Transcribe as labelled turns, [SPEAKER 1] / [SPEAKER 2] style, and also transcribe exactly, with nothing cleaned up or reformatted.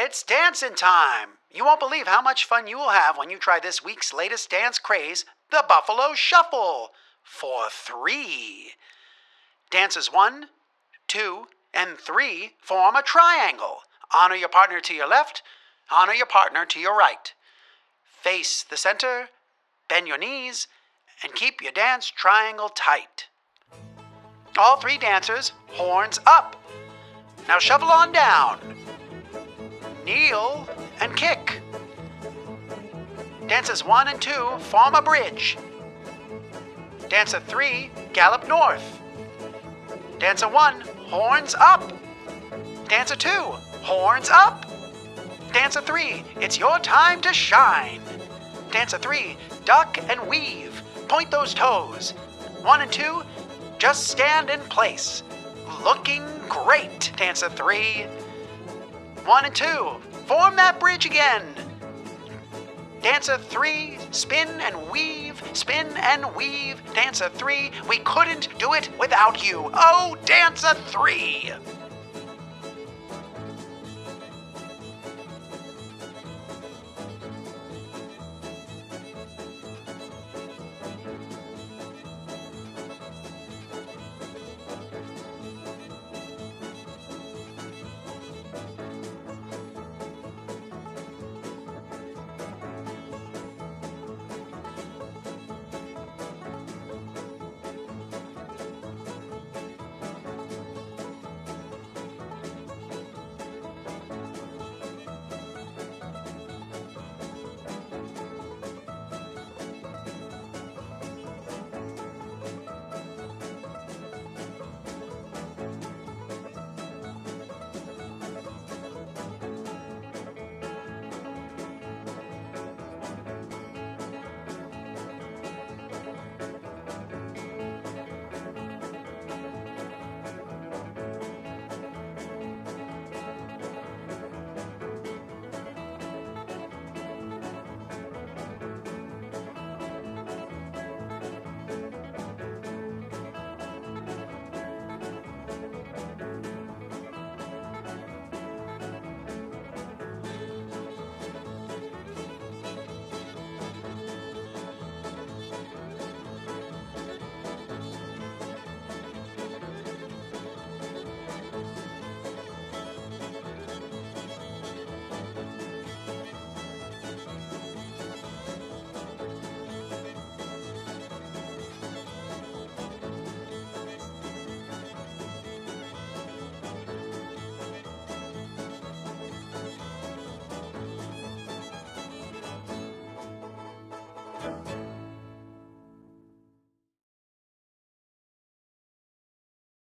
[SPEAKER 1] It's dancing time! You won't believe how much fun you will have when you try this week's latest dance craze, the Buffalo Shuffle, for three. Dances one, two, and three form a triangle. Honor your partner to your left, honor your partner to your right. Face the center, bend your knees, and keep your dance triangle tight. All three dancers, horns up. Now shuffle on down. Kneel and kick. Dances one and two form a bridge. Dancer three, gallop north. Dancer one, horns up. Dancer two, horns up. Dancer three, it's your time to shine. Dancer three, duck and weave. Point those toes. One and two, just stand in place. Looking great, Dancer three. One and two, form that bridge again. Dancer three, spin and weave, spin and weave. Dancer three, we couldn't do it without you. Oh, Dancer three.